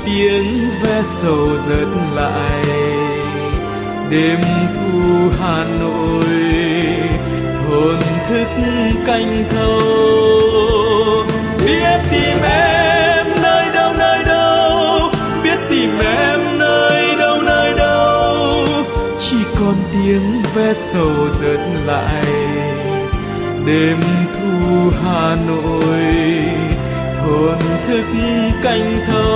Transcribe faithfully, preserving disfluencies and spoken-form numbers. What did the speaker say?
tiếng ve sầu rớt lại. Đêm thu Hà Nội hồn thức canh thâu, biết tìm em nơi đâu nơi đâu, biết tìm em nơi đâu nơi đâu, chỉ còn tiếng ve sầu rớt lại. Đêm thu Hà Nội hồn thức canh thâu.